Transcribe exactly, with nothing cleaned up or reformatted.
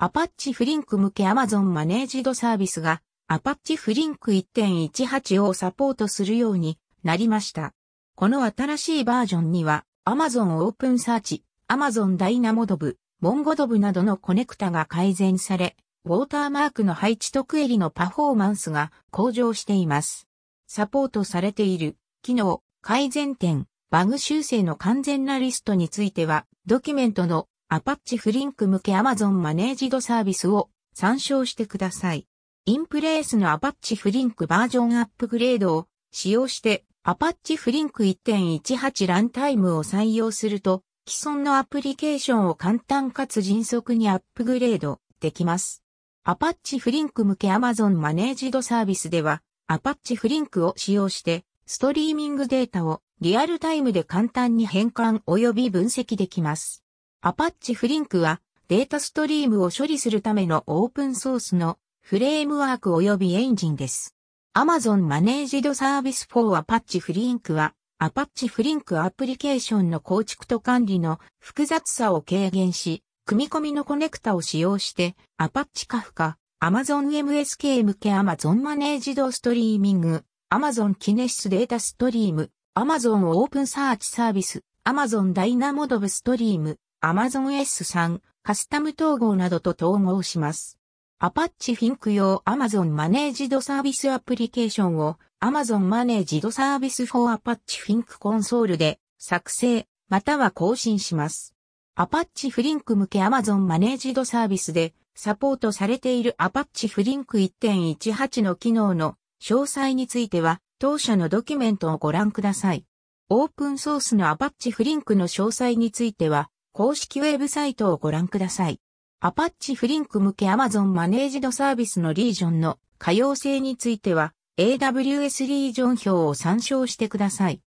Apache Flink 向け Amazon マネージドサービスが Apache Flink いってんじゅうはち をサポートするようになりました。この新しいバージョンには Amazon OpenSearch、Amazon DynamoDB、MongoDB などのコネクタが改善され、ウォーターマークの配置とクエリのパフォーマンスが向上しています。サポートされている機能、改善点、バグ修正の完全なリストについては、ドキュメントのApache Flink 向け Amazon マネージドサービスを参照してください。インプレースの Apache Flink バージョンアップグレードを使用して Apache Flink いってんじゅうはち ランタイムを採用すると既存のアプリケーションを簡単かつ迅速にアップグレードできます。Apache Flink 向け Amazon マネージドサービスでは Apache Flink を使用してストリーミングデータをリアルタイムで簡単に変換及び分析できます。Apache Flink はデータストリームを処理するためのオープンソースのフレームワーク及びエンジンです。Amazon Managed Service for Apache Flink は Apache Flink アプリケーションの構築と管理の複雑さを軽減し、組み込みのコネクタを使用して Apache Kafka、Amazon エムエスケー 向け Amazon Managed Streaming、Amazon Kinesis データストリーム、Amazon OpenSearch サービス、Amazon DynamoDB ストリーム、Amazon エススリー カスタム統合などと統合します。Apache Flink 用 Amazon Managed Service アプリケーションを Amazon Managed Service for Apache Flink コンソールで作成または更新します。Apache Flink 向け Amazon Managed Service でサポートされている Apache Flink いってんじゅうはち の機能の詳細については当社のドキュメントをご覧ください。オープンソースの Apache Flink の詳細については公式ウェブサイトをご覧ください。Apache Flink 向け Amazon マネージドサービスのリージョンの可用性については エーダブリューエス リージョン表を参照してください。